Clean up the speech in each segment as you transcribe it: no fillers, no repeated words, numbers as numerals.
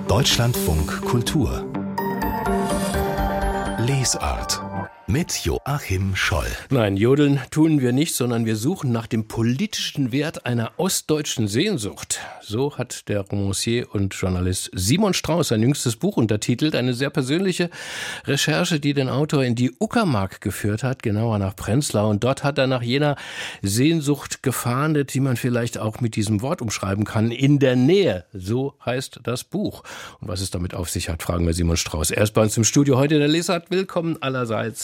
Deutschlandfunk Kultur Lesart mit Joachim Scholl. Nein, jodeln tun wir nicht, sondern wir suchen nach dem politischen Wert einer ostdeutschen Sehnsucht. So hat der Romancier und Journalist Simon Strauß sein jüngstes Buch untertitelt. Eine sehr persönliche Recherche, die den Autor in die Uckermark geführt hat, genauer nach Prenzlau. Und dort hat er nach jener Sehnsucht gefahndet, die man vielleicht auch mit diesem Wort umschreiben kann. In der Nähe, so heißt das Buch. Und was es damit auf sich hat, fragen wir Simon Strauß. Er ist bei uns im Studio heute in der Lesart. Willkommen allerseits.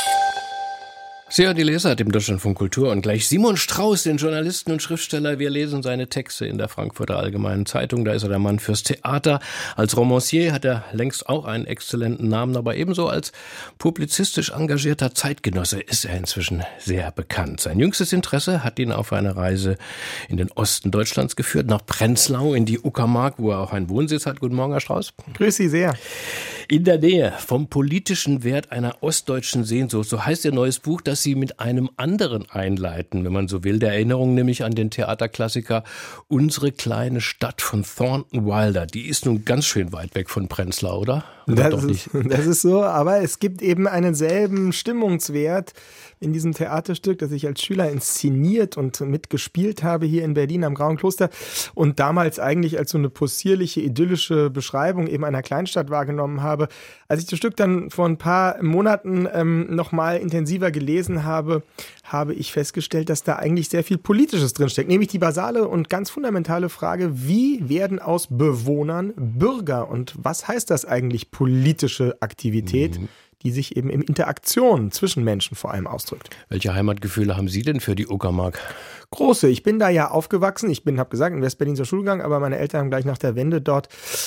Sie hören die Lesart im Deutschlandfunk Kultur und gleich Simon Strauß, den Journalisten und Schriftsteller. Wir lesen seine Texte in der Frankfurter Allgemeinen Zeitung. Da ist er der Mann fürs Theater. Als Romancier hat er längst auch einen exzellenten Namen, aber ebenso als publizistisch engagierter Zeitgenosse ist er inzwischen sehr bekannt. Sein jüngstes Interesse hat ihn auf eine Reise in den Osten Deutschlands geführt, nach Prenzlau in die Uckermark, wo er auch einen Wohnsitz hat. Guten Morgen, Herr Strauß. Grüß Sie sehr. In der Nähe vom politischen Wert einer ostdeutschen Sehnsucht, so heißt Ihr neues Buch, das Sie mit einem anderen einleiten, wenn man so will, der Erinnerung nämlich an den Theaterklassiker Unsere kleine Stadt von Thornton Wilder. Die ist nun ganz schön weit weg von Prenzlau, oder? Das ist so, aber es gibt eben einen selben Stimmungswert in diesem Theaterstück, das ich als Schüler inszeniert und mitgespielt habe hier in Berlin am Grauen Kloster und damals eigentlich als so eine possierliche, idyllische Beschreibung eben einer Kleinstadt wahrgenommen habe. Als ich das Stück dann vor ein paar Monaten noch mal intensiver gelesen habe, habe ich festgestellt, dass da eigentlich sehr viel Politisches drinsteckt. Nämlich die basale und ganz fundamentale Frage, wie werden aus Bewohnern Bürger? Und was heißt das eigentlich, politische Aktivität, die sich eben in Interaktion zwischen Menschen vor allem ausdrückt? Welche Heimatgefühle haben Sie denn für die Uckermark? Große. Ich bin da ja aufgewachsen. Ich habe gesagt, in Westberlin zur Schule gegangen, aber meine Eltern haben gleich nach der Wende dort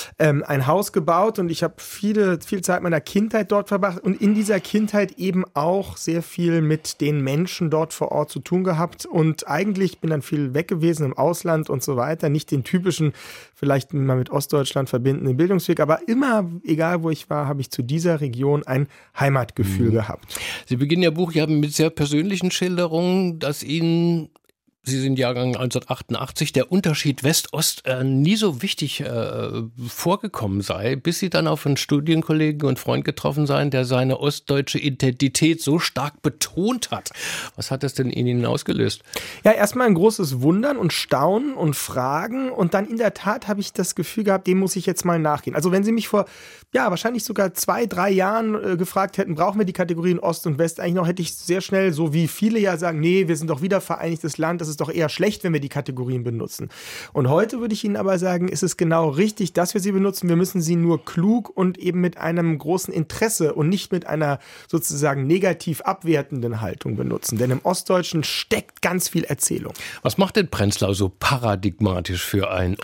ein Haus gebaut und ich habe viel Zeit meiner Kindheit dort verbracht und in dieser Kindheit eben auch sehr viel mit den Menschen dort vor Ort zu tun gehabt und eigentlich bin dann viel weg gewesen im Ausland und so weiter. Nicht den typischen, vielleicht mal mit Ostdeutschland verbindenden Bildungsweg, aber immer, egal wo ich war, habe ich zu dieser Region ein Heimatgefühl gehabt. Sie beginnen Ihr Buch ja mit sehr persönlichen Schilderungen, dass Ihnen, Sie sind Jahrgang 1988, der Unterschied West-Ost nie so wichtig vorgekommen sei, bis Sie dann auf einen Studienkollegen und Freund getroffen seien, der seine ostdeutsche Identität so stark betont hat. Was hat das denn in Ihnen ausgelöst? Ja, erstmal ein großes Wundern und Staunen und Fragen und dann in der Tat habe ich das Gefühl gehabt, dem muss ich jetzt mal nachgehen. Also wenn Sie mich vor, wahrscheinlich sogar 2-3 Jahren gefragt hätten, brauchen wir die Kategorien Ost und West eigentlich noch, hätte ich sehr schnell, so wie viele ja sagen, nee, wir sind doch wieder vereinigtes Land, das ist doch eher schlecht, wenn wir die Kategorien benutzen. Und heute würde ich Ihnen aber sagen, ist es genau richtig, dass wir sie benutzen. Wir müssen sie nur klug und eben mit einem großen Interesse und nicht mit einer sozusagen negativ abwertenden Haltung benutzen. Denn im Ostdeutschen steckt ganz viel Erzählung. Was macht denn Prenzlau so paradigmatisch für ein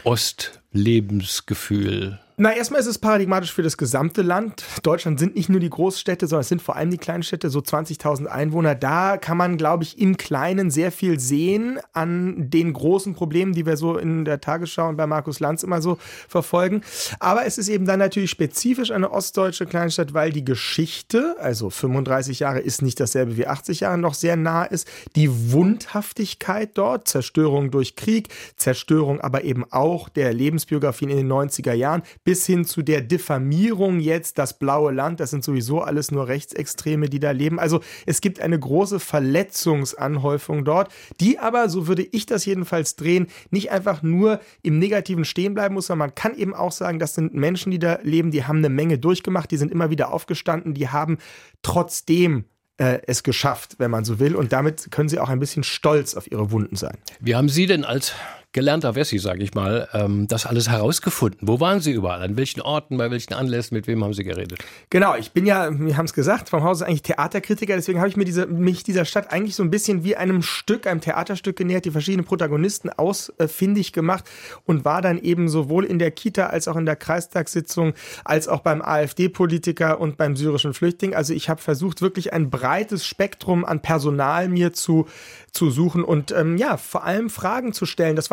Ostlebensgefühl? Na, erstmal ist es paradigmatisch für das gesamte Land. Deutschland sind nicht nur die Großstädte, sondern es sind vor allem die Kleinstädte, so 20.000 Einwohner. Da kann man, glaube ich, im Kleinen sehr viel sehen an den großen Problemen, die wir so in der Tagesschau und bei Markus Lanz immer so verfolgen. Aber es ist eben dann natürlich spezifisch eine ostdeutsche Kleinstadt, weil die Geschichte, also 35 Jahre ist nicht dasselbe wie 80 Jahre, noch sehr nah ist. Die Wundhaftigkeit dort, Zerstörung durch Krieg, Zerstörung aber eben auch der Lebensbiografien in den 90er Jahren, bis hin zu der Diffamierung jetzt, das blaue Land, das sind sowieso alles nur Rechtsextreme, die da leben. Also es gibt eine große Verletzungsanhäufung dort, die aber, so würde ich das jedenfalls drehen, nicht einfach nur im Negativen stehen bleiben muss, sondern man kann eben auch sagen, das sind Menschen, die da leben, die haben eine Menge durchgemacht, die sind immer wieder aufgestanden, die haben trotzdem es geschafft, wenn man so will. Und damit können sie auch ein bisschen stolz auf ihre Wunden sein. Wie haben Sie denn als gelernter Wessi, sage ich mal, das alles herausgefunden? Wo waren Sie überall? An welchen Orten, bei welchen Anlässen, mit wem haben Sie geredet? Genau, ich bin ja, wir haben es gesagt, vom Hause eigentlich Theaterkritiker, deswegen habe ich mir mich dieser Stadt eigentlich so ein bisschen wie einem Theaterstück genähert, die verschiedenen Protagonisten ausfindig gemacht und war dann eben sowohl in der Kita als auch in der Kreistagssitzung, als auch beim AfD-Politiker und beim syrischen Flüchtling. Also ich habe versucht, wirklich ein breites Spektrum an Personal mir zu suchen und vor allem Fragen zu stellen. Das war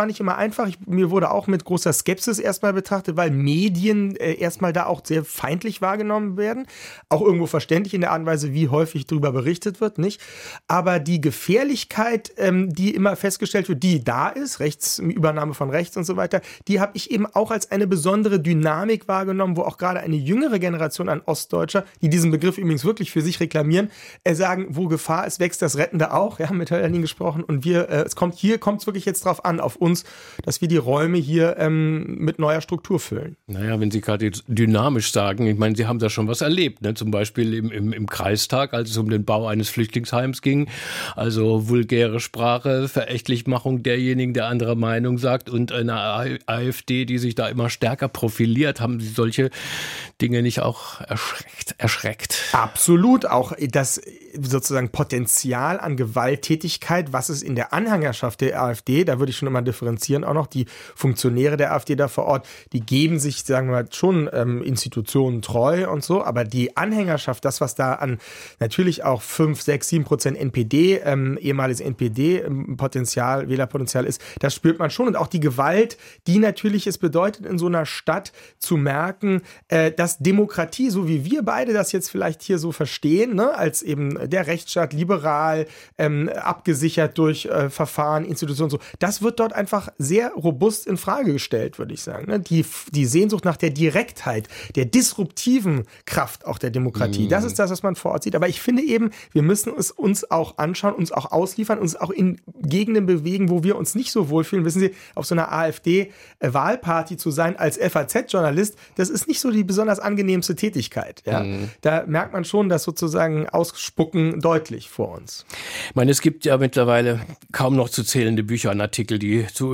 nicht immer einfach. Mir wurde auch mit großer Skepsis erstmal betrachtet, weil Medien erstmal da auch sehr feindlich wahrgenommen werden. Auch irgendwo verständlich in der Art und Weise, wie häufig darüber berichtet wird, nicht? Aber die Gefährlichkeit, die immer festgestellt wird, die da ist, Übernahme von rechts und so weiter, die habe ich eben auch als eine besondere Dynamik wahrgenommen, wo auch gerade eine jüngere Generation an Ostdeutscher, die diesen Begriff übrigens wirklich für sich reklamieren, sagen, wo Gefahr ist, wächst das Rettende auch. Ja, mit Hölderlin gesprochen. Und es kommt wirklich jetzt drauf an, auf uns, dass wir die Räume hier mit neuer Struktur füllen. Naja, wenn Sie gerade dynamisch sagen, ich meine, Sie haben da schon was erlebt, ne? Zum Beispiel im Kreistag, als es um den Bau eines Flüchtlingsheims ging, also vulgäre Sprache, Verächtlichmachung derjenigen, der anderer Meinung sagt, und eine AfD, die sich da immer stärker profiliert. Haben Sie solche Dinge nicht auch erschreckt? Absolut, auch das sozusagen Potenzial an Gewalttätigkeit, was es in der Anhängerschaft der AfD, da würde ich schon immer differenzieren, auch noch die Funktionäre der AfD da vor Ort, die geben sich, sagen wir mal, schon Institutionen treu und so, aber die Anhängerschaft, das, was da an natürlich auch 5, 6, 7% NPD, ehemaliges NPD-Potenzial, Wählerpotenzial ist, das spürt man schon. Und auch die Gewalt, die natürlich es bedeutet, in so einer Stadt zu merken, dass Demokratie, so wie wir beide das jetzt vielleicht hier so verstehen, ne, als eben der Rechtsstaat, liberal, abgesichert durch Verfahren, Institutionen, so, das wird dort einfach sehr robust in Frage gestellt, würde ich sagen. Ne? Die Sehnsucht nach der Direktheit, der disruptiven Kraft auch der Demokratie, das ist das, was man vor Ort sieht. Aber ich finde eben, wir müssen es uns auch anschauen, uns auch ausliefern, uns auch in Gegenden bewegen, wo wir uns nicht so wohlfühlen. Wissen Sie, auf so einer AfD-Wahlparty zu sein als FAZ-Journalist, das ist nicht so die besonders angenehmste Tätigkeit. Ja? Da merkt man schon, dass sozusagen Ausspucken deutlich vor uns. Ich meine, es gibt ja mittlerweile kaum noch zu zählende Bücher und Artikel, die zu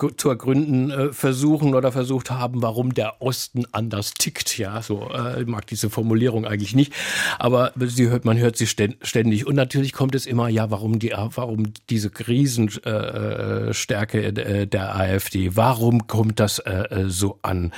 ergründen versuchen oder versucht haben, warum der Osten anders tickt. Ja, so ich mag diese Formulierung eigentlich nicht, aber man hört sie ständig. Und natürlich kommt es immer, ja, warum diese Riesenstärke der AfD, warum kommt das so an?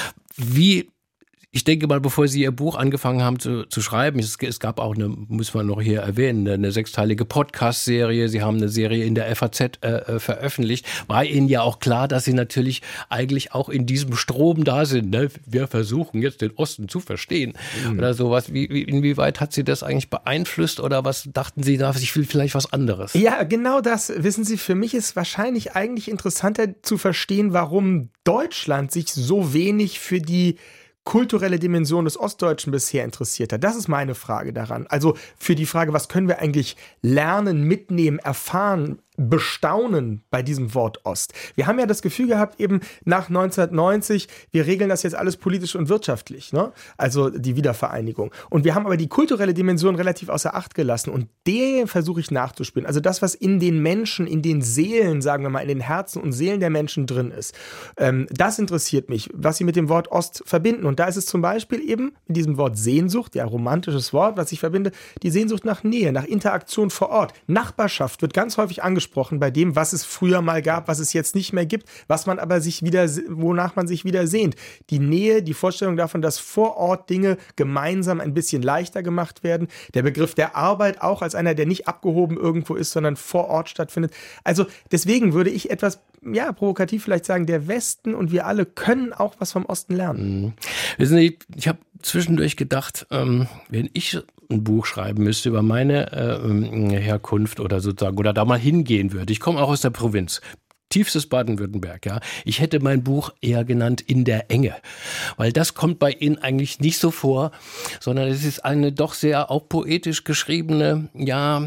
Ich denke mal, bevor Sie Ihr Buch angefangen haben zu schreiben, es gab auch muss man noch hier erwähnen, eine 6-teilige Podcast-Serie. Sie haben eine Serie in der FAZ veröffentlicht. War Ihnen ja auch klar, dass Sie natürlich eigentlich auch in diesem Strom da sind. Ne? Wir versuchen jetzt den Osten zu verstehen oder sowas. Inwieweit hat Sie das eigentlich beeinflusst oder was dachten Sie, ich will vielleicht was anderes? Ja, genau das. Wissen Sie, für mich ist wahrscheinlich eigentlich interessanter zu verstehen, warum Deutschland sich so wenig für die kulturelle Dimension des Ostdeutschen bisher interessiert hat. Das ist meine Frage daran. Also für die Frage, was können wir eigentlich lernen, mitnehmen, erfahren, bestaunen bei diesem Wort Ost. Wir haben ja das Gefühl gehabt, eben nach 1990, wir regeln das jetzt alles politisch und wirtschaftlich, ne? Also die Wiedervereinigung. Und wir haben aber die kulturelle Dimension relativ außer Acht gelassen und der versuche ich nachzuspielen. Also das, was in den Menschen, in den Seelen, sagen wir mal, in den Herzen und Seelen der Menschen drin ist, das interessiert mich, was sie mit dem Wort Ost verbinden. Und da ist es zum Beispiel eben in diesem Wort Sehnsucht, ja, romantisches Wort, was ich verbinde, die Sehnsucht nach Nähe, nach Interaktion vor Ort. Nachbarschaft wird ganz häufig angesprochen bei dem, was es früher mal gab, was es jetzt nicht mehr gibt, was man aber wonach man sich wieder sehnt. Die Nähe, die Vorstellung davon, dass vor Ort Dinge gemeinsam ein bisschen leichter gemacht werden. Der Begriff der Arbeit auch als einer, der nicht abgehoben irgendwo ist, sondern vor Ort stattfindet. Also deswegen würde ich etwas, ja, provokativ vielleicht sagen, der Westen und wir alle können auch was vom Osten lernen. Wissen Sie, ich habe zwischendurch gedacht, wenn ich ein Buch schreiben müsste über meine Herkunft oder sozusagen, oder da mal hingehen würde. Ich komme auch aus der Provinz. Tiefstes Baden-Württemberg, ja. Ich hätte mein Buch eher genannt In der Enge, weil das kommt bei Ihnen eigentlich nicht so vor, sondern es ist eine doch sehr auch poetisch geschriebene, ja,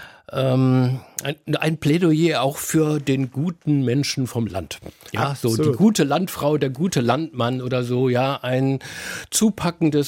ein Plädoyer auch für den guten Menschen vom Land. Ja, Absolut. So die gute Landfrau, der gute Landmann oder so, ja, ein zupackender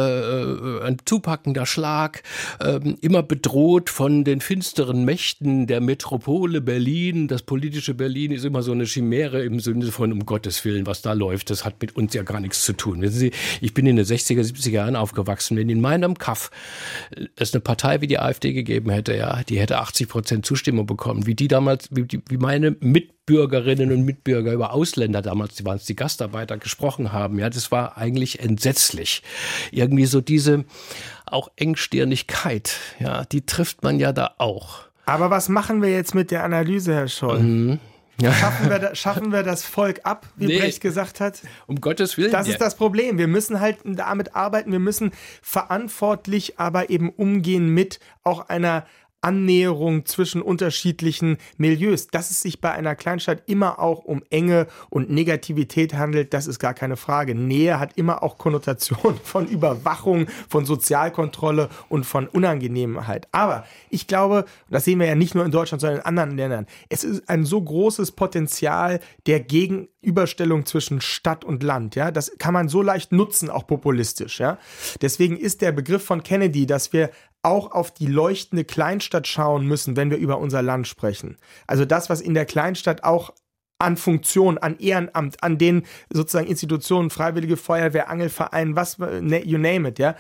Schlag, immer bedroht von den finsteren Mächten der Metropole Berlin. Das politische Berlin ist immer so eine Chimäre im Sinne von, um Gottes Willen, was da läuft, das hat mit uns ja gar nichts zu tun. Wissen Sie, ich bin in den 60er, 70er Jahren aufgewachsen. Wenn in meinem Kaff es eine Partei wie die AfD gegeben hätte, ja, die hätte 80% Zustimmung bekommen, wie meine Mitbürgerinnen und Mitbürger über Ausländer damals, waren es die Gastarbeiter, gesprochen haben. Ja, das war eigentlich entsetzlich. Irgendwie so diese auch Engstirnigkeit, ja, die trifft man ja da auch. Aber was machen wir jetzt mit der Analyse, Herr Scholl? Schaffen wir das Volk ab, wie Brecht gesagt hat? Um Gottes Willen. Das ist das Problem. Wir müssen halt damit arbeiten. Wir müssen verantwortlich aber eben umgehen mit auch einer Annäherung zwischen unterschiedlichen Milieus. Dass es sich bei einer Kleinstadt immer auch um Enge und Negativität handelt, das ist gar keine Frage. Nähe hat immer auch Konnotationen von Überwachung, von Sozialkontrolle und von Unangenehmheit. Aber ich glaube, das sehen wir ja nicht nur in Deutschland, sondern in anderen Ländern, es ist ein so großes Potenzial der Gegenüberstellung zwischen Stadt und Land. Ja? Das kann man so leicht nutzen, auch populistisch. Ja? Deswegen ist der Begriff von Kennedy, dass wir auch auf die leuchtende Kleinstadt schauen müssen, wenn wir über unser Land sprechen. Also das, was in der Kleinstadt auch an Funktion, an Ehrenamt, an den sozusagen Institutionen, Freiwillige Feuerwehr, Angelverein, was, you name it, ja.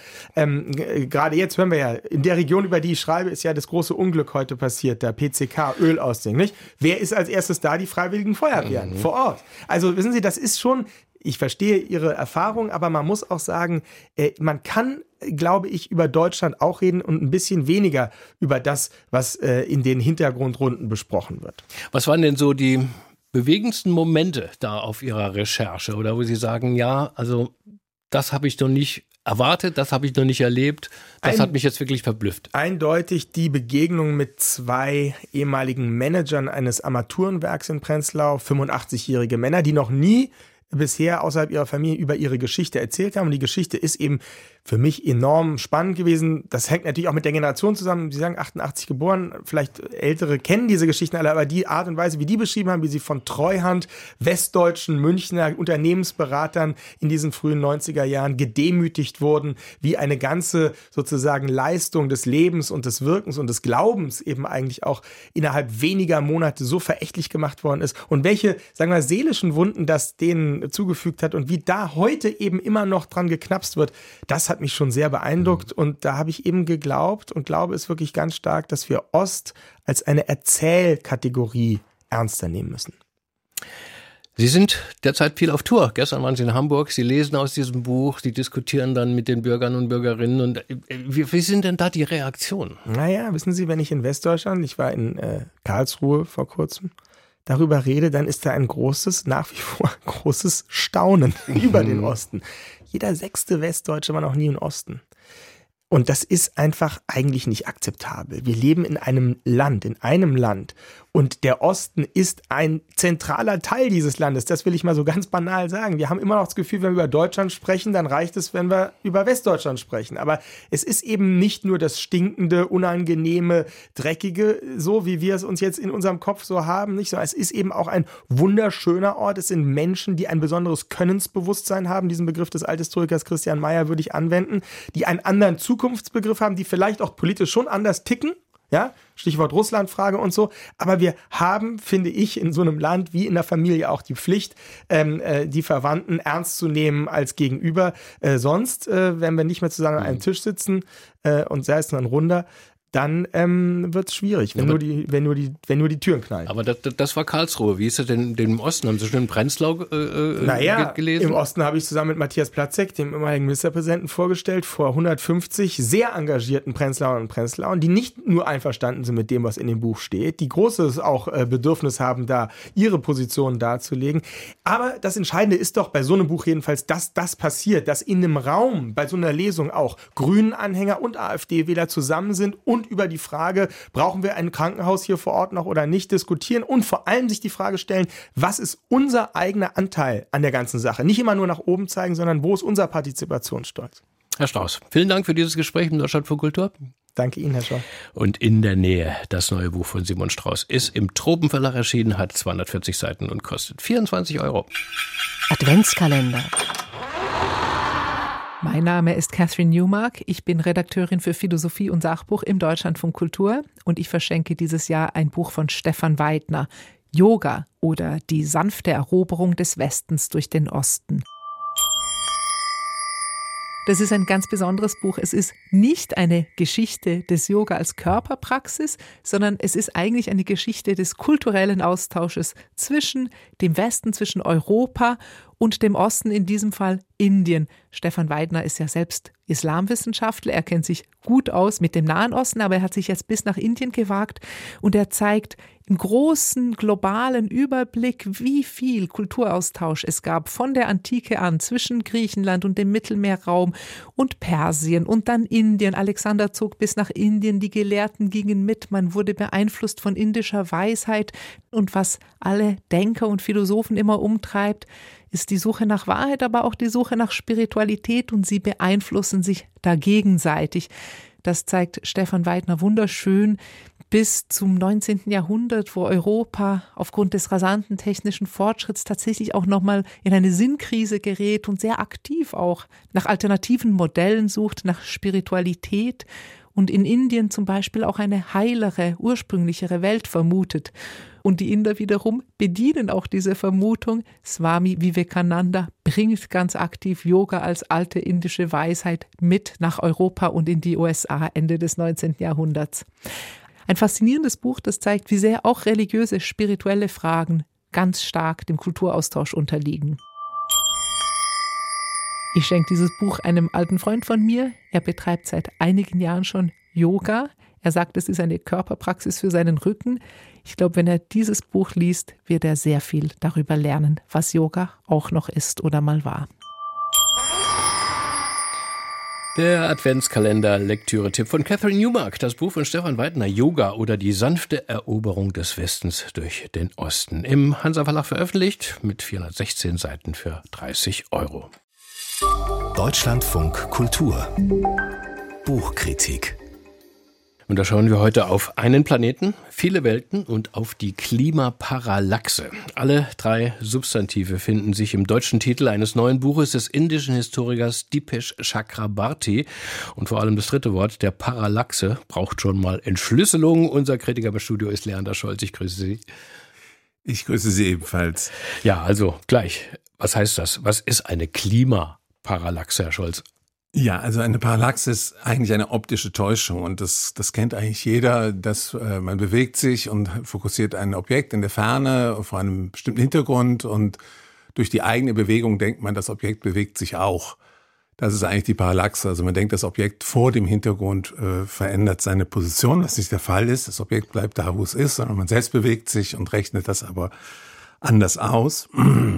Gerade jetzt hören wir ja, in der Region, über die ich schreibe, ist ja das große Unglück heute passiert, der PCK, Ölausding, nicht? Wer ist als erstes da? Die Freiwilligen Feuerwehren vor Ort. Also wissen Sie, das ist schon, ich verstehe Ihre Erfahrung, aber man muss auch sagen, man kann, glaube ich, über Deutschland auch reden und ein bisschen weniger über das, was in den Hintergrundrunden besprochen wird. Was waren denn so die bewegendsten Momente da auf Ihrer Recherche oder wo Sie sagen, ja, also das habe ich noch nicht erwartet, das habe ich noch nicht erlebt, das hat mich jetzt wirklich verblüfft? Eindeutig die Begegnung mit 2 ehemaligen Managern eines Armaturenwerks in Prenzlau, 85-jährige Männer, die noch nie bisher außerhalb ihrer Familie über ihre Geschichte erzählt haben. Und die Geschichte ist eben für mich enorm spannend gewesen. Das hängt natürlich auch mit der Generation zusammen. Sie sagen 88 geboren, vielleicht Ältere kennen diese Geschichten alle, aber die Art und Weise, wie die beschrieben haben, wie sie von Treuhand, westdeutschen Münchner Unternehmensberatern in diesen frühen 90er Jahren gedemütigt wurden, wie eine ganze sozusagen Leistung des Lebens und des Wirkens und des Glaubens eben eigentlich auch innerhalb weniger Monate so verächtlich gemacht worden ist und welche, sagen wir, seelischen Wunden das denen zugefügt hat und wie da heute eben immer noch dran geknapst wird, das hat mich schon sehr beeindruckt und da habe ich eben geglaubt und glaube es wirklich ganz stark, dass wir Ost als eine Erzählkategorie ernster nehmen müssen. Sie sind derzeit viel auf Tour. Gestern waren Sie in Hamburg, Sie lesen aus diesem Buch, Sie diskutieren dann mit den Bürgern und Bürgerinnen. Und wie sind denn da die Reaktionen? Naja, wissen Sie, wenn ich in Westdeutschland, ich war in Karlsruhe vor kurzem, darüber rede, dann ist da ein großes, nach wie vor großes Staunen über den Osten. Jeder 6. Westdeutsche war noch nie im Osten. Und das ist einfach eigentlich nicht akzeptabel. Wir leben in einem Land. Und der Osten ist ein zentraler Teil dieses Landes. Das will ich mal so ganz banal sagen. Wir haben immer noch das Gefühl, wenn wir über Deutschland sprechen, dann reicht es, wenn wir über Westdeutschland sprechen. Aber es ist eben nicht nur das stinkende, unangenehme, dreckige, so wie wir es uns jetzt in unserem Kopf so haben, nicht so. Es ist eben auch ein wunderschöner Ort. Es sind Menschen, die ein besonderes Könnensbewusstsein haben. Diesen Begriff des Althistorikers Christian Mayer würde ich anwenden, die einen anderen Zukunftsbegriff haben, die vielleicht auch politisch schon anders ticken. Ja, Stichwort Russlandfrage und so. Aber wir haben, finde ich, in so einem Land wie in der Familie auch die Pflicht, die Verwandten ernst zu nehmen als Gegenüber. Sonst, wenn wir nicht mehr zusammen an einem Tisch sitzen und sei es nur ein Runder, dann wird es schwierig, wenn nur die Türen knallen. Aber das war Karlsruhe. Wie ist das denn im Osten? Haben Sie schon in Prenzlau gelesen? Im Osten habe ich zusammen mit Matthias Platzek, dem ehemaligen Ministerpräsidenten, vorgestellt, vor 150 sehr engagierten Prenzlauern und Prenzlauern, die nicht nur einverstanden sind mit dem, was in dem Buch steht, die großes auch Bedürfnis haben, da ihre Positionen darzulegen. Aber das Entscheidende ist doch bei so einem Buch jedenfalls, dass das passiert, dass in einem Raum bei so einer Lesung auch Grünen-Anhänger und AfD-Wähler zusammen sind und über die Frage, brauchen wir ein Krankenhaus hier vor Ort noch oder nicht, diskutieren und vor allem sich die Frage stellen, was ist unser eigener Anteil an der ganzen Sache? Nicht immer nur nach oben zeigen, sondern wo ist unser Partizipationsstolz? Herr Strauß, vielen Dank für dieses Gespräch im Deutschlandfunk Kultur. Danke Ihnen, Herr Schau. Und in der Nähe, das neue Buch von Simon Strauß ist im Tropenverlag erschienen, hat 240 Seiten und kostet 24 €. Adventskalender. Mein Name ist Catherine Newmark. Ich bin Redakteurin für Philosophie und Sachbuch im Deutschlandfunk Kultur und ich verschenke dieses Jahr ein Buch von Stefan Weidner, Yoga oder die sanfte Eroberung des Westens durch den Osten. Das ist ein ganz besonderes Buch. Es ist nicht eine Geschichte des Yoga als Körperpraxis, sondern es ist eigentlich eine Geschichte des kulturellen Austausches zwischen dem Westen, zwischen Europa und dem Osten, in diesem Fall Indien. Stefan Weidner ist ja selbst Islamwissenschaftler, er kennt sich gut aus mit dem Nahen Osten, aber er hat sich jetzt bis nach Indien gewagt und er zeigt im großen globalen Überblick, wie viel Kulturaustausch es gab von der Antike an zwischen Griechenland und dem Mittelmeerraum und Persien und dann Indien. Alexander zog bis nach Indien, die Gelehrten gingen mit, man wurde beeinflusst von indischer Weisheit und was alle Denker und Philosophen immer umtreibt, ist die Suche nach Wahrheit, aber auch die Suche nach Spiritualität und sie beeinflussen sich da gegenseitig. Das zeigt Stefan Weidner wunderschön bis zum 19. Jahrhundert, wo Europa aufgrund des rasanten technischen Fortschritts tatsächlich auch nochmal in eine Sinnkrise gerät und sehr aktiv auch nach alternativen Modellen sucht, nach Spiritualität und in Indien zum Beispiel auch eine heilere, ursprünglichere Welt vermutet. Und die Inder wiederum bedienen auch diese Vermutung. Swami Vivekananda bringt ganz aktiv Yoga als alte indische Weisheit mit nach Europa und in die USA Ende des 19. Jahrhunderts. Ein faszinierendes Buch, das zeigt, wie sehr auch religiöse, spirituelle Fragen ganz stark dem Kulturaustausch unterliegen. Ich schenke dieses Buch einem alten Freund von mir. Er betreibt seit einigen Jahren schon Yoga. Er sagt, es ist eine Körperpraxis für seinen Rücken. Ich glaube, wenn er dieses Buch liest, wird er sehr viel darüber lernen, was Yoga auch noch ist oder mal war. Der Adventskalender-Lektüre-Tipp von Catherine Newmark, das Buch von Stefan Weidner, Yoga oder die sanfte Eroberung des Westens durch den Osten. Im Hansa Verlag veröffentlicht mit 416 Seiten für 30 €. Deutschlandfunk Kultur Buchkritik. Und da schauen wir heute auf einen Planeten, viele Welten und auf die Klimaparallaxe. Alle 3 Substantive finden sich im deutschen Titel eines neuen Buches des indischen Historikers Dipesh Chakrabarty. Und vor allem das 3. Wort, der Parallaxe, braucht schon mal Entschlüsselung. Unser Kritiker im Studio ist Leander Scholz. Ich grüße Sie. Ich grüße Sie ebenfalls. Ja, also gleich. Was heißt das? Was ist eine Klimaparallaxe, Herr Scholz? Ja, also eine Parallaxe ist eigentlich eine optische Täuschung und das kennt eigentlich jeder, dass man bewegt sich und fokussiert ein Objekt in der Ferne vor einem bestimmten Hintergrund und durch die eigene Bewegung denkt man, das Objekt bewegt sich auch. Das ist eigentlich die Parallaxe. Also man denkt, das Objekt vor dem Hintergrund verändert seine Position, was nicht der Fall ist. Das Objekt bleibt da, wo es ist, sondern man selbst bewegt sich und rechnet das aber anders aus.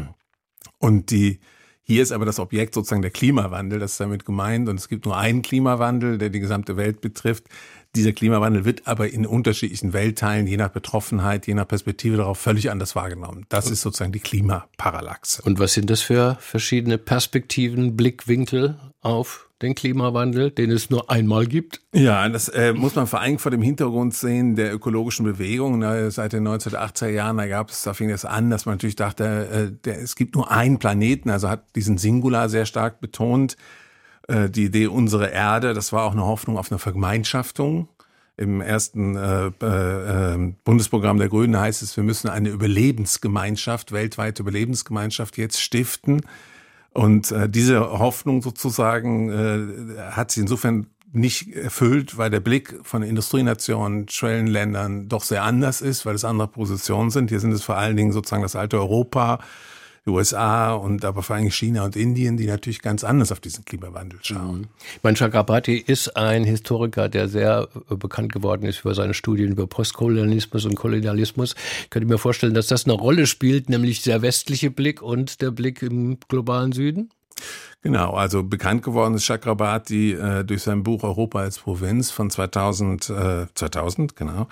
Und hier ist aber das Objekt sozusagen der Klimawandel, das ist damit gemeint. Und es gibt nur einen Klimawandel, der die gesamte Welt betrifft. Dieser Klimawandel wird aber in unterschiedlichen Weltteilen, je nach Betroffenheit, je nach Perspektive darauf völlig anders wahrgenommen. Das ist sozusagen die Klimaparallaxe. Und was sind das für verschiedene Perspektiven, Blickwinkel auf den Klimawandel, den es nur einmal gibt? Ja, das muss man vor allem vor dem Hintergrund sehen der ökologischen Bewegung. Seit den 1980er Jahren, da fing es an, dass man natürlich dachte, es gibt nur einen Planeten, also hat diesen Singular sehr stark betont. Die Idee unserer Erde, das war auch eine Hoffnung auf eine Vergemeinschaftung. Im ersten Bundesprogramm der Grünen heißt es, wir müssen eine Überlebensgemeinschaft, weltweite Überlebensgemeinschaft jetzt stiften. Und diese Hoffnung sozusagen hat sich insofern nicht erfüllt, weil der Blick von Industrienationen, Schwellenländern doch sehr anders ist, weil es andere Positionen sind. Hier sind es vor allen Dingen sozusagen das alte Europa, die USA und aber vor allem China und Indien, die natürlich ganz anders auf diesen Klimawandel schauen. Ich meine, Chakrabarty ist ein Historiker, der sehr bekannt geworden ist über seine Studien über Postkolonialismus und Kolonialismus. Ich könnte mir vorstellen, dass das eine Rolle spielt, nämlich der westliche Blick und der Blick im globalen Süden? Genau, also bekannt geworden ist Chakrabarty durch sein Buch Europa als Provinz von 2000, genau.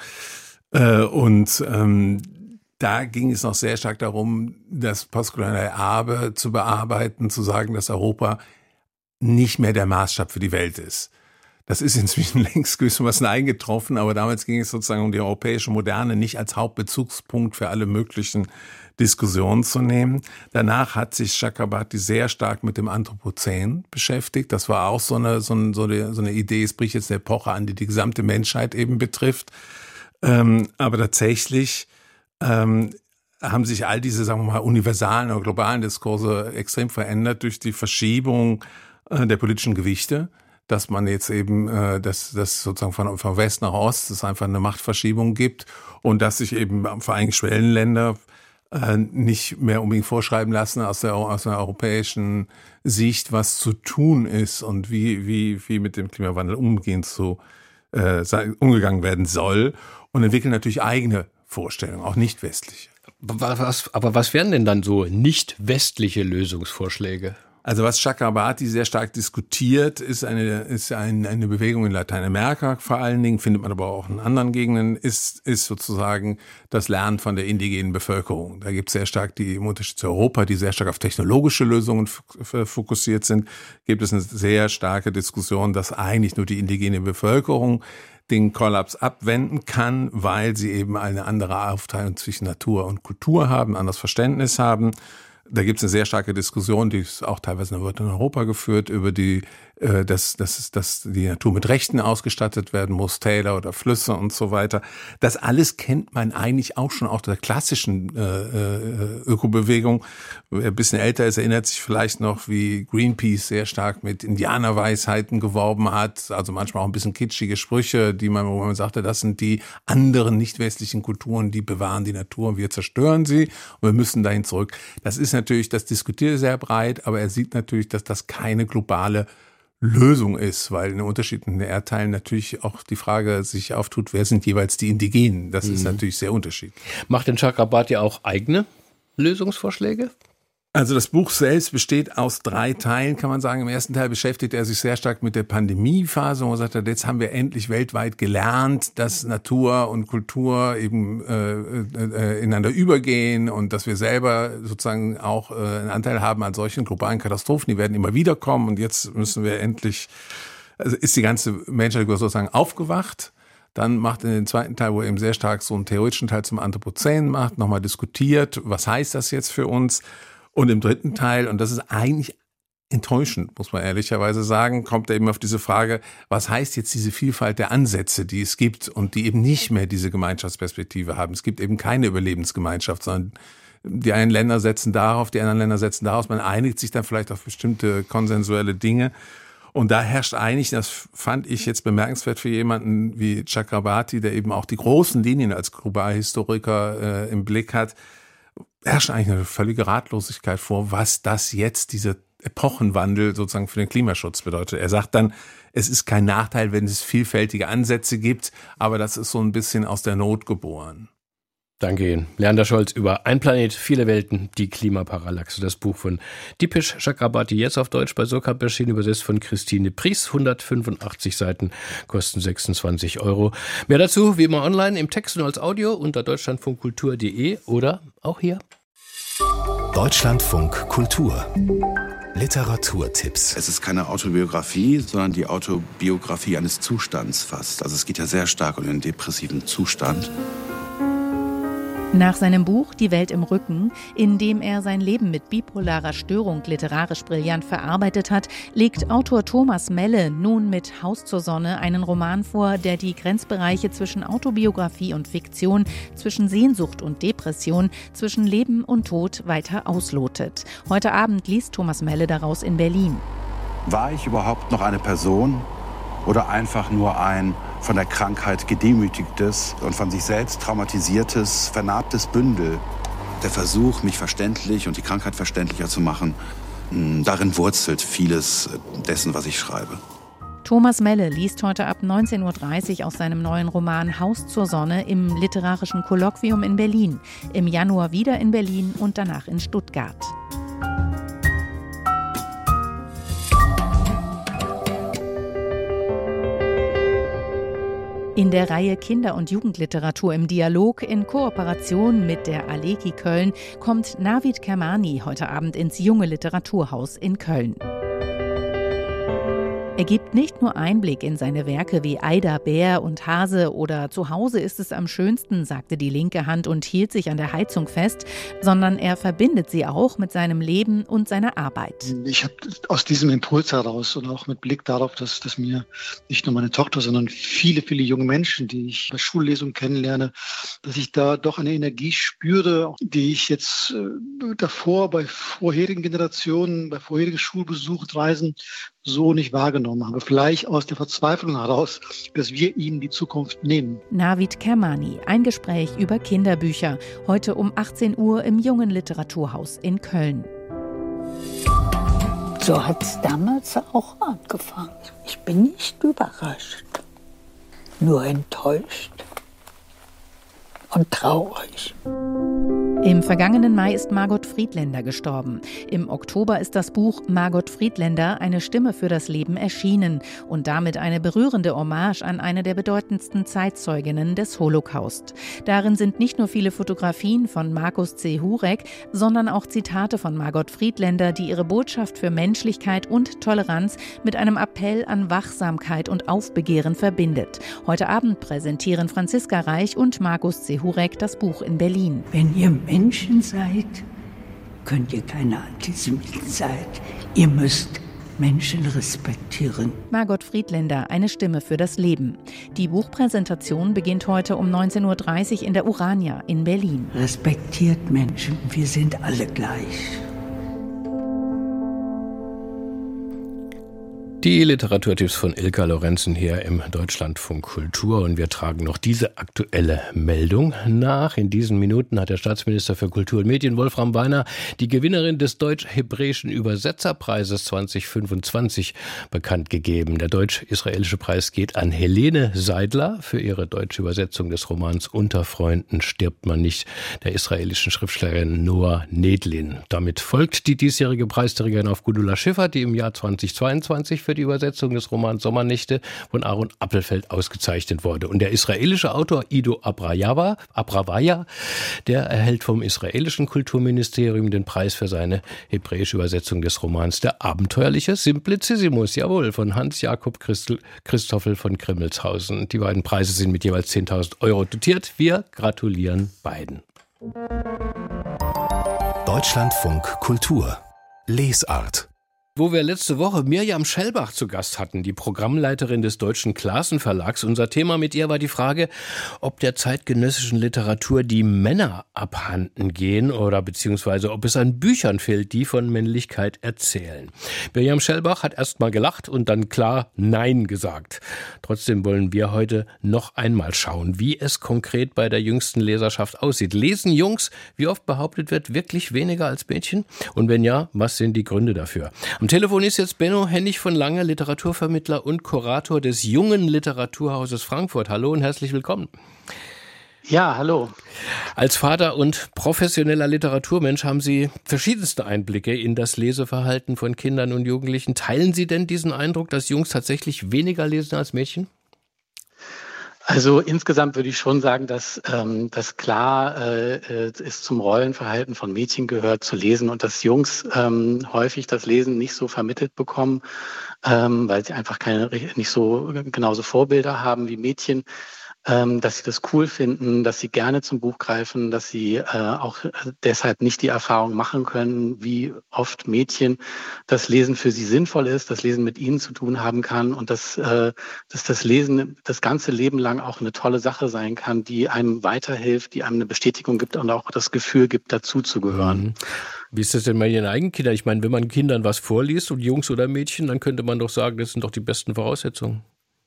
Da ging es noch sehr stark darum, das postkoloniale Erbe zu bearbeiten, zu sagen, dass Europa nicht mehr der Maßstab für die Welt ist. Das ist inzwischen längst gewissermaßen eingetroffen, aber damals ging es sozusagen um die europäische Moderne nicht als Hauptbezugspunkt für alle möglichen Diskussionen zu nehmen. Danach hat sich Chakrabarty sehr stark mit dem Anthropozän beschäftigt. Das war auch so eine Idee, es bricht jetzt eine Epoche an, die die gesamte Menschheit eben betrifft. Aber tatsächlich haben sich all diese, sagen wir mal, universalen oder globalen Diskurse extrem verändert durch die Verschiebung der politischen Gewichte, dass man jetzt eben, dass sozusagen von West nach Ost es einfach eine Machtverschiebung gibt und dass sich eben vor allem Schwellenländer nicht mehr unbedingt vorschreiben lassen aus der europäischen Sicht, was zu tun ist und wie mit dem Klimawandel umgegangen werden soll, und entwickeln natürlich eigene Vorstellungen, auch nicht westliche. Aber was wären denn dann so nicht westliche Lösungsvorschläge? Also was Chakrabarty sehr stark diskutiert, ist eine Bewegung in Lateinamerika vor allen Dingen, findet man aber auch in anderen Gegenden, ist sozusagen das Lernen von der indigenen Bevölkerung. Da gibt es sehr stark im Unterschied zu Europa, die sehr stark auf technologische Lösungen fokussiert sind, gibt es eine sehr starke Diskussion, dass eigentlich nur die indigene Bevölkerung den Kollaps abwenden kann, weil sie eben eine andere Aufteilung zwischen Natur und Kultur haben, ein anderes Verständnis haben. Da gibt es eine sehr starke Diskussion, die ist auch teilweise wird in Europa geführt, über dass die Natur mit Rechten ausgestattet werden muss, Täler oder Flüsse und so weiter. Das alles kennt man eigentlich auch schon aus der klassischen Ökobewegung. Wer ein bisschen älter ist, erinnert sich vielleicht noch, wie Greenpeace sehr stark mit Indianerweisheiten geworben hat, also manchmal auch ein bisschen kitschige Sprüche, wo man sagte, das sind die anderen nicht westlichen Kulturen, die bewahren die Natur und wir zerstören sie und wir müssen dahin zurück. Das diskutiert er sehr breit, aber er sieht natürlich, dass das keine globale Lösung ist, weil in den unterschiedlichen Erdteilen natürlich auch die Frage sich auftut, wer sind jeweils die Indigenen? Das ist natürlich sehr unterschiedlich. Macht denn Chakrabarty auch eigene Lösungsvorschläge? Also das Buch selbst besteht aus 3 Teilen, kann man sagen. Im ersten Teil beschäftigt er sich sehr stark mit der Pandemiephase, wo er sagt, jetzt haben wir endlich weltweit gelernt, dass Natur und Kultur eben ineinander übergehen und dass wir selber sozusagen auch einen Anteil haben an solchen globalen Katastrophen. Die werden immer wieder kommen und jetzt müssen wir endlich, also ist die ganze Menschheit sozusagen aufgewacht. Dann macht er den zweiten Teil, wo er eben sehr stark so einen theoretischen Teil zum Anthropozän macht, nochmal diskutiert, was heißt das jetzt für uns? Und im dritten Teil, und das ist eigentlich enttäuschend, muss man ehrlicherweise sagen, kommt er eben auf diese Frage, was heißt jetzt diese Vielfalt der Ansätze, die es gibt und die eben nicht mehr diese Gemeinschaftsperspektive haben. Es gibt eben keine Überlebensgemeinschaft, sondern die einen Länder setzen darauf, die anderen Länder setzen darauf. Man einigt sich dann vielleicht auf bestimmte konsensuelle Dinge. Und da herrscht eigentlich, das fand ich jetzt bemerkenswert für jemanden wie Chakrabarty, der eben auch die großen Linien als Globalhistoriker im Blick hat, herrscht eigentlich eine völlige Ratlosigkeit vor, was das jetzt, dieser Epochenwandel sozusagen für den Klimaschutz bedeutet. Er sagt dann, es ist kein Nachteil, wenn es vielfältige Ansätze gibt, aber das ist so ein bisschen aus der Not geboren. Danke Ihnen. Leander Scholz über Ein Planet, viele Welten, die Klimaparallaxe. Das Buch von Dipesh Chakrabarty, jetzt auf Deutsch bei Sokap erschienen, übersetzt von Christine Pries. 185 Seiten, kosten 26 €. Mehr dazu wie immer online im Text und als Audio unter deutschlandfunkkultur.de oder auch hier. Deutschlandfunk Kultur. Literaturtipps. Es ist keine Autobiografie, sondern die Autobiografie eines Zustands fast. Also es geht ja sehr stark um den depressiven Zustand. Nach seinem Buch »Die Welt im Rücken«, in dem er sein Leben mit bipolarer Störung literarisch brillant verarbeitet hat, legt Autor Thomas Melle nun mit »Haus zur Sonne« einen Roman vor, der die Grenzbereiche zwischen Autobiografie und Fiktion, zwischen Sehnsucht und Depression, zwischen Leben und Tod weiter auslotet. Heute Abend liest Thomas Melle daraus in Berlin. War ich überhaupt noch eine Person oder einfach nur ein von der Krankheit gedemütigtes und von sich selbst traumatisiertes, vernarbtes Bündel? Der Versuch, mich verständlich und die Krankheit verständlicher zu machen, darin wurzelt vieles dessen, was ich schreibe. Thomas Melle liest heute ab 19.30 Uhr aus seinem neuen Roman »Haus zur Sonne« im Literarischen Kolloquium in Berlin. Im Januar wieder in Berlin und danach in Stuttgart. In der Reihe Kinder- und Jugendliteratur im Dialog in Kooperation mit der Aleki Köln kommt Navid Kermani heute Abend ins Junge Literaturhaus in Köln. Er gibt nicht nur Einblick in seine Werke wie Aida, Bär und Hase oder Zu Hause ist es am schönsten, sagte die linke Hand und hielt sich an der Heizung fest, sondern er verbindet sie auch mit seinem Leben und seiner Arbeit. Ich habe aus diesem Impuls heraus und auch mit Blick darauf, dass mir nicht nur meine Tochter, sondern viele, viele junge Menschen, die ich bei Schullesungen kennenlerne, dass ich da doch eine Energie spüre, die ich jetzt davor bei vorherigen Generationen, bei vorherigen Schulbesuchreisen so nicht wahrgenommen genommen habe. Vielleicht aus der Verzweiflung heraus, dass wir ihnen die Zukunft nehmen. Navid Kermani, ein Gespräch über Kinderbücher. Heute um 18 Uhr im Jungen Literaturhaus in Köln. So hat es damals auch angefangen. Ich bin nicht überrascht, nur enttäuscht und traurig. Im vergangenen Mai ist Margot Friedländer gestorben. Im Oktober ist das Buch Margot Friedländer, eine Stimme für das Leben erschienen und damit eine berührende Hommage an eine der bedeutendsten Zeitzeuginnen des Holocaust. Darin sind nicht nur viele Fotografien von Markus C. Hurek, sondern auch Zitate von Margot Friedländer, die ihre Botschaft für Menschlichkeit und Toleranz mit einem Appell an Wachsamkeit und Aufbegehren verbindet. Heute Abend präsentieren Franziska Reich und Markus C. Hurek das Buch in Berlin. Wenn ihr Menschen seid, könnt ihr keine Antisemiten sein. Ihr müsst Menschen respektieren. Margot Friedländer, eine Stimme für das Leben. Die Buchpräsentation beginnt heute um 19.30 Uhr in der Urania in Berlin. Respektiert Menschen, wir sind alle gleich. Die Literaturtipps von Ilka Lorenzen hier im Deutschlandfunk Kultur und wir tragen noch diese aktuelle Meldung nach. In diesen Minuten hat der Staatsminister für Kultur und Medien Wolfram Weiner die Gewinnerin des Deutsch-Hebräischen Übersetzerpreises 2025 bekannt gegeben. Der deutsch-israelische Preis geht an Helene Seidler für ihre deutsche Übersetzung des Romans Unter Freunden stirbt man nicht der israelischen Schriftstellerin Noah Nedlin. Damit folgt die diesjährige Preisträgerin auf Gudula Schiffer, die im Jahr 2022 für die Übersetzung des Romans Sommernächte von Aaron Appelfeld ausgezeichnet wurde. Und der israelische Autor Ido Abravaya, der erhält vom israelischen Kulturministerium den Preis für seine hebräische Übersetzung des Romans Der abenteuerliche Simplicissimus, jawohl, von Hans-Jakob Christoffel von Grimmelshausen. Die beiden Preise sind mit jeweils 10.000 Euro dotiert. Wir gratulieren beiden. Deutschlandfunk Kultur Lesart. Wo wir letzte Woche Mirjam Schellbach zu Gast hatten, die Programmleiterin des Deutschen Klassenverlags. Unser Thema mit ihr war die Frage, ob der zeitgenössischen Literatur die Männer abhanden gehen oder beziehungsweise ob es an Büchern fehlt, die von Männlichkeit erzählen. Mirjam Schellbach hat erst mal gelacht und dann klar Nein gesagt. Trotzdem wollen wir heute noch einmal schauen, wie es konkret bei der jüngsten Leserschaft aussieht. Lesen Jungs, wie oft behauptet wird, wirklich weniger als Mädchen? Und wenn ja, was sind die Gründe dafür? Am Telefon ist jetzt Benno Hennig von Lange, Literaturvermittler und Kurator des Jungen Literaturhauses Frankfurt. Hallo und herzlich willkommen. Ja, hallo. Als Vater und professioneller Literaturmensch haben Sie verschiedenste Einblicke in das Leseverhalten von Kindern und Jugendlichen. Teilen Sie denn diesen Eindruck, dass Jungs tatsächlich weniger lesen als Mädchen? Also insgesamt würde ich schon sagen, dass das klar ist zum Rollenverhalten von Mädchen gehört, zu lesen und dass Jungs häufig das Lesen nicht so vermittelt bekommen, weil sie einfach nicht so genauso Vorbilder haben wie Mädchen. Dass sie das cool finden, dass sie gerne zum Buch greifen, dass sie auch deshalb nicht die Erfahrung machen können, wie oft Mädchen das Lesen für sie sinnvoll ist, das Lesen mit ihnen zu tun haben kann und dass das Lesen das ganze Leben lang auch eine tolle Sache sein kann, die einem weiterhilft, die einem eine Bestätigung gibt und auch das Gefühl gibt, dazuzugehören. Wie ist das denn bei Ihren eigenen Kindern? Ich meine, wenn man Kindern was vorliest, und Jungs oder Mädchen, dann könnte man doch sagen, das sind doch die besten Voraussetzungen.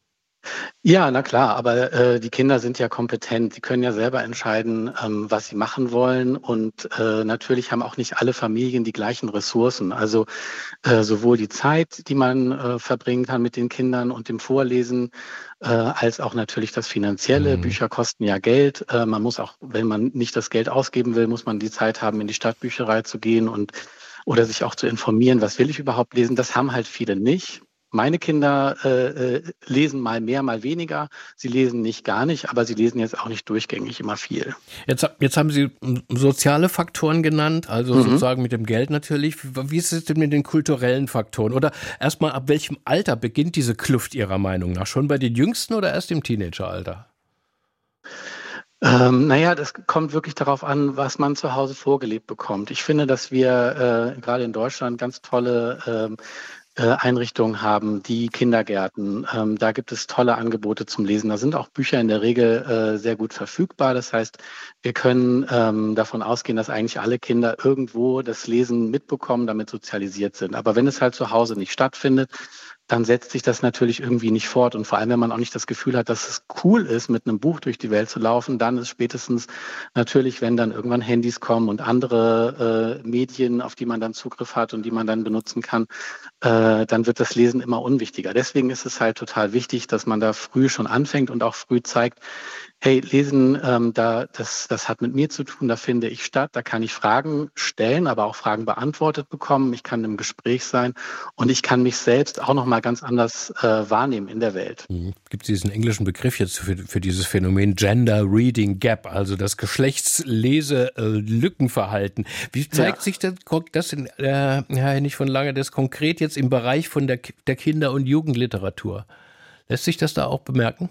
Ja, na klar, aber die Kinder sind ja kompetent. Sie können ja selber entscheiden, was sie machen wollen. Und natürlich haben auch nicht alle Familien die gleichen Ressourcen. Also sowohl die Zeit, die man verbringen kann mit den Kindern und dem Vorlesen, als auch natürlich das Finanzielle. Bücher kosten ja Geld. Man muss auch, wenn man nicht das Geld ausgeben will, muss man die Zeit haben, in die Stadtbücherei zu gehen oder sich auch zu informieren, was will ich überhaupt lesen. Das haben halt viele nicht. Meine Kinder lesen mal mehr, mal weniger. Sie lesen nicht gar nicht, aber sie lesen jetzt auch nicht durchgängig immer viel. Jetzt haben Sie soziale Faktoren genannt, also sozusagen mit dem Geld natürlich. Wie ist es denn mit den kulturellen Faktoren? Oder erstmal, ab welchem Alter beginnt diese Kluft Ihrer Meinung nach? Schon bei den Jüngsten oder erst im Teenageralter? Das kommt wirklich darauf an, was man zu Hause vorgelebt bekommt. Ich finde, dass wir gerade in Deutschland ganz tolle Einrichtungen haben, die Kindergärten. Da gibt es tolle Angebote zum Lesen. Da sind auch Bücher in der Regel sehr gut verfügbar. Das heißt, wir können davon ausgehen, dass eigentlich alle Kinder irgendwo das Lesen mitbekommen, damit sozialisiert sind. Aber wenn es halt zu Hause nicht stattfindet, dann setzt sich das natürlich irgendwie nicht fort. Und vor allem, wenn man auch nicht das Gefühl hat, dass es cool ist, mit einem Buch durch die Welt zu laufen, dann ist spätestens natürlich, wenn dann irgendwann Handys kommen und andere Medien, auf die man dann Zugriff hat und die man dann benutzen kann, dann wird das Lesen immer unwichtiger. Deswegen ist es halt total wichtig, dass man da früh schon anfängt und auch früh zeigt, hey, Lesen, das hat mit mir zu tun, da finde ich statt, da kann ich Fragen stellen, aber auch Fragen beantwortet bekommen, ich kann im Gespräch sein und ich kann mich selbst auch nochmal ganz anders wahrnehmen in der Welt. Gibt es diesen englischen Begriff jetzt für dieses Phänomen Gender Reading Gap, also das Geschlechtslese-Lückenverhalten. Wie zeigt sich das in, Herr Hennig von Lange, das konkret jetzt im Bereich von der Kinder- und Jugendliteratur? Lässt sich das da auch bemerken?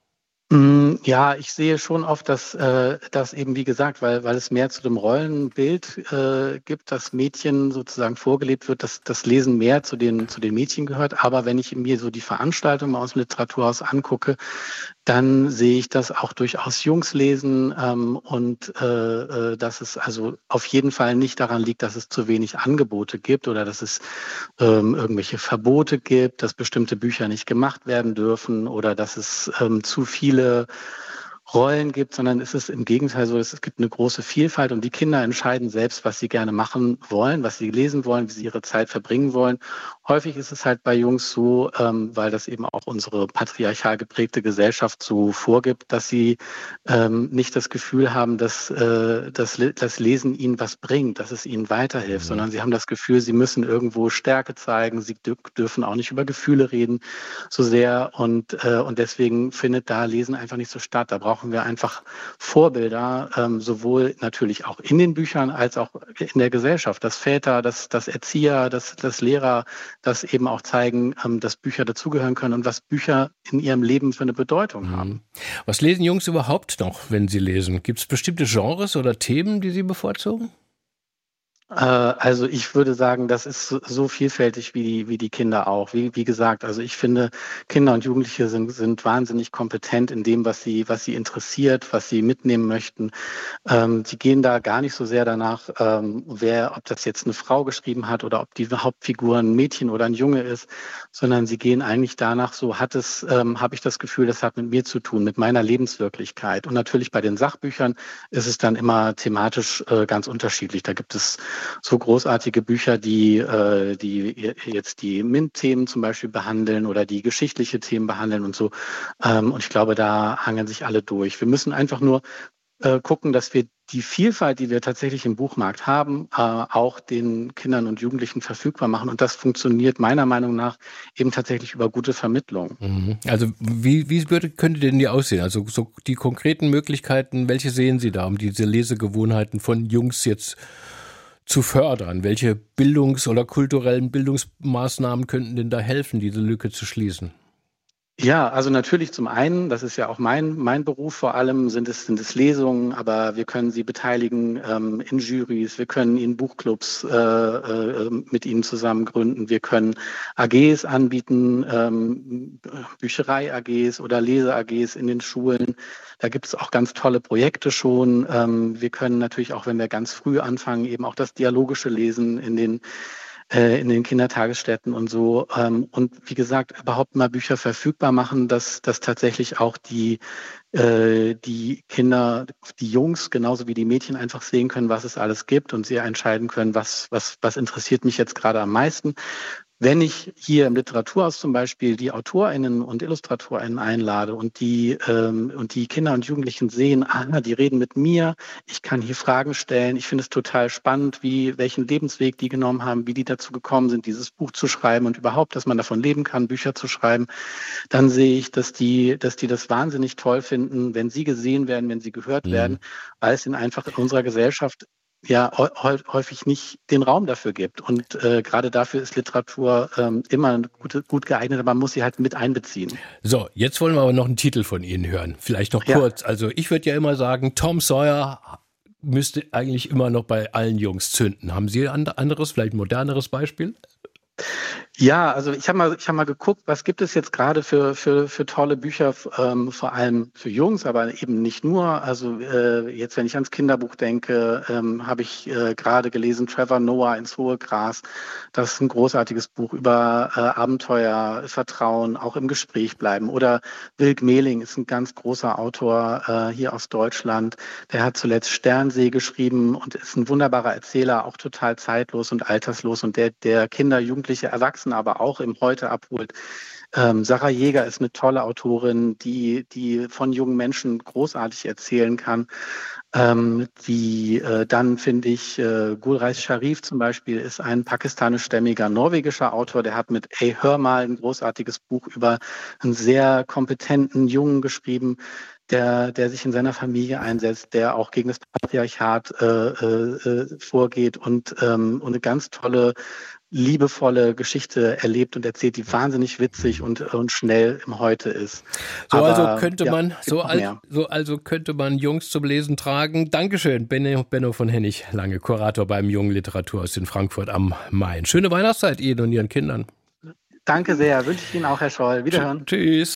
Ja, ich sehe schon oft, dass eben, wie gesagt, weil es mehr zu dem Rollenbild gibt, dass Mädchen sozusagen vorgelebt wird, dass das Lesen mehr zu den Mädchen gehört. Aber wenn ich mir so die Veranstaltungen aus dem Literaturhaus angucke, dann sehe ich das auch durchaus Jungs lesen und dass es also auf jeden Fall nicht daran liegt, dass es zu wenig Angebote gibt oder dass es irgendwelche Verbote gibt, dass bestimmte Bücher nicht gemacht werden dürfen oder dass es zu viele Rollen gibt, sondern es ist im Gegenteil so, es gibt eine große Vielfalt und die Kinder entscheiden selbst, was sie gerne machen wollen, was sie lesen wollen, wie sie ihre Zeit verbringen wollen. Häufig ist es halt bei Jungs so, weil das eben auch unsere patriarchal geprägte Gesellschaft so vorgibt, dass sie nicht das Gefühl haben, dass das Lesen ihnen was bringt, dass es ihnen weiterhilft, sondern sie haben das Gefühl, sie müssen irgendwo Stärke zeigen, sie dürfen auch nicht über Gefühle reden so sehr und deswegen findet da Lesen einfach nicht so statt. Da brauchen wir einfach Vorbilder, sowohl natürlich auch in den Büchern als auch in der Gesellschaft, dass Väter, dass Erzieher, dass Lehrer das eben auch zeigen, dass Bücher dazugehören können und was Bücher in ihrem Leben für eine Bedeutung haben. Was lesen Jungs überhaupt noch, wenn sie lesen? Gibt es bestimmte Genres oder Themen, die sie bevorzugen? Also ich würde sagen, das ist so vielfältig wie die Kinder auch. Wie gesagt, also ich finde, Kinder und Jugendliche sind wahnsinnig kompetent in dem, was sie interessiert, was sie mitnehmen möchten. Sie gehen da gar nicht so sehr danach, ob das jetzt eine Frau geschrieben hat oder ob die Hauptfigur ein Mädchen oder ein Junge ist, sondern sie gehen eigentlich danach, habe ich das Gefühl, das hat mit mir zu tun, mit meiner Lebenswirklichkeit. Und natürlich bei den Sachbüchern ist es dann immer thematisch ganz unterschiedlich. Da gibt es so großartige Bücher, die jetzt die MINT-Themen zum Beispiel behandeln oder die geschichtliche Themen behandeln und so. Und ich glaube, da hangeln sich alle durch. Wir müssen einfach nur gucken, dass wir die Vielfalt, die wir tatsächlich im Buchmarkt haben, auch den Kindern und Jugendlichen verfügbar machen. Und das funktioniert meiner Meinung nach eben tatsächlich über gute Vermittlung. Also wie könnte denn die aussehen? Also so die konkreten Möglichkeiten, welche sehen Sie da, um diese Lesegewohnheiten von Jungs jetzt zu fördern? Welche oder kulturellen Bildungsmaßnahmen könnten denn da helfen, diese Lücke zu schließen? Ja, also natürlich zum einen, das ist ja auch mein Beruf vor allem, sind es Lesungen, aber wir können sie beteiligen in Jurys, wir können ihnen Buchclubs mit ihnen zusammen gründen, wir können AGs anbieten, Bücherei-AGs oder Lese-AGs in den Schulen. Da gibt es auch ganz tolle Projekte schon. Wir können natürlich auch, wenn wir ganz früh anfangen, eben auch das dialogische Lesen in den Kindertagesstätten und so. Und wie gesagt, überhaupt mal Bücher verfügbar machen, dass tatsächlich auch die Kinder, die Jungs genauso wie die Mädchen einfach sehen können, was es alles gibt und sie entscheiden können, was interessiert mich jetzt gerade am meisten. Wenn ich hier im Literaturhaus zum Beispiel die AutorInnen und IllustratorInnen einlade und die Kinder und Jugendlichen sehen, die reden mit mir, ich kann hier Fragen stellen, ich finde es total spannend, welchen Lebensweg die genommen haben, wie die dazu gekommen sind, dieses Buch zu schreiben und überhaupt, dass man davon leben kann, Bücher zu schreiben, dann sehe ich, dass die das wahnsinnig toll finden, wenn sie gesehen werden, wenn sie gehört werden, weil es ihnen einfach in unserer Gesellschaft ja häufig nicht den Raum dafür gibt. Und gerade dafür ist Literatur immer gut geeignet, aber man muss sie halt mit einbeziehen. So, jetzt wollen wir aber noch einen Titel von Ihnen hören. Vielleicht noch kurz. Also ich würde ja immer sagen, Tom Sawyer müsste eigentlich immer noch bei allen Jungs zünden. Haben Sie ein anderes, vielleicht moderneres Beispiel? Ja, also ich hab mal geguckt, was gibt es jetzt gerade für tolle Bücher, vor allem für Jungs, aber eben nicht nur. Also jetzt, wenn ich ans Kinderbuch denke, habe ich gerade gelesen Trevor Noah ins hohe Gras. Das ist ein großartiges Buch über Abenteuer, Vertrauen, auch im Gespräch bleiben. Oder Wilk Mehling ist ein ganz großer Autor hier aus Deutschland. Der hat zuletzt Sternsee geschrieben und ist ein wunderbarer Erzähler, auch total zeitlos und alterslos und der Kinder, Jugendliche, Erwachsene aber auch im Heute abholt. Sarah Jäger ist eine tolle Autorin, die von jungen Menschen großartig erzählen kann. Dann finde ich, Gulreis Sharif zum Beispiel ist ein pakistanischstämmiger norwegischer Autor, der hat mit A. Hör mal ein großartiges Buch über einen sehr kompetenten Jungen geschrieben, der sich in seiner Familie einsetzt, der auch gegen das Patriarchat vorgeht und eine ganz tolle, liebevolle Geschichte erlebt und erzählt, die wahnsinnig witzig und schnell im Heute ist. Also könnte man Jungs zum Lesen tragen. Dankeschön, Benno von Hennig-Lange, Kurator beim Jungen Literaturhaus in Frankfurt am Main. Schöne Weihnachtszeit Ihnen und Ihren Kindern. Danke sehr, wünsche ich Ihnen auch, Herr Scholl. Wiederhören. Tschüss.